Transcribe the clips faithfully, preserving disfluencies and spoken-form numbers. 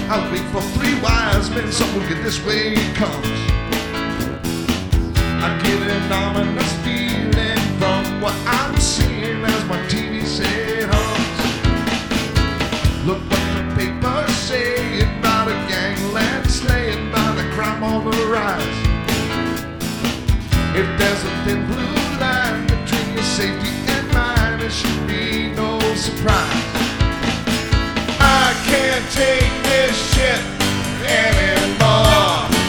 I'll wait for three wise men, so look at this way it comes. I get an ominous feeling from what I'm seeing as my T V set hums. Look what the papers say about a gangland slaying, about a crime on the rise. If there's a thin blue line between your safety and mine, it should be no surprise. I can't take this shit anymore.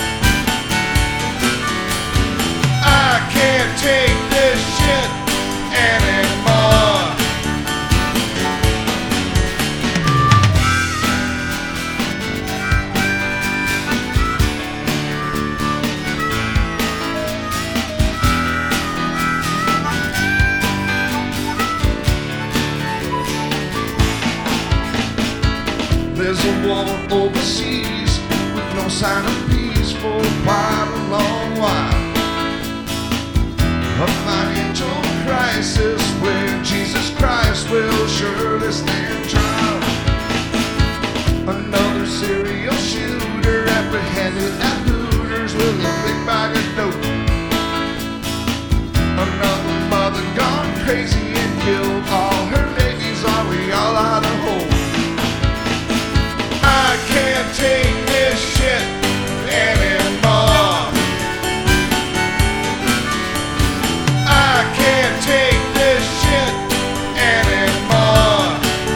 I can't take this shit anymore. There's a war overseas with no sign of peace for quite a long while. A financial crisis where Jesus Christ will surely stand trial. Another serial shooter apprehended at Hooters with a big bag of dope. Another mother gone crazy and killed all her babies. Are we all out of hope? I can't take this shit anymore. I can't take this shit anymore.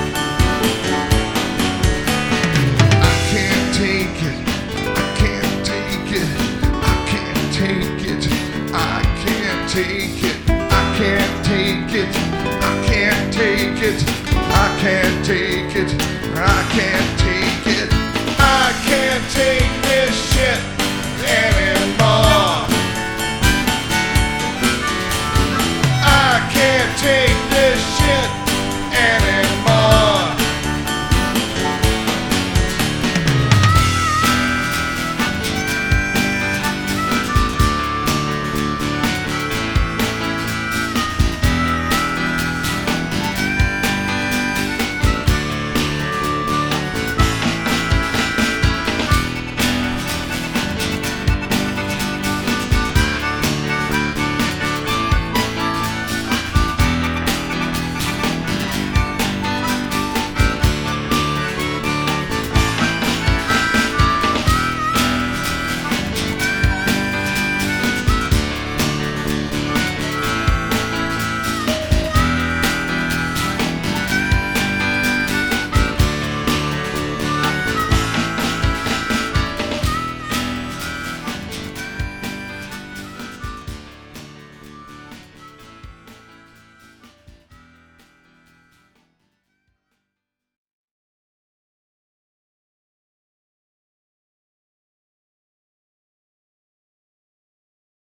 I can't take it. I can't take it. I can't take it. I can't take it. I can't take it. I can't take it. I can't take it. I can't take it. I can't take this shit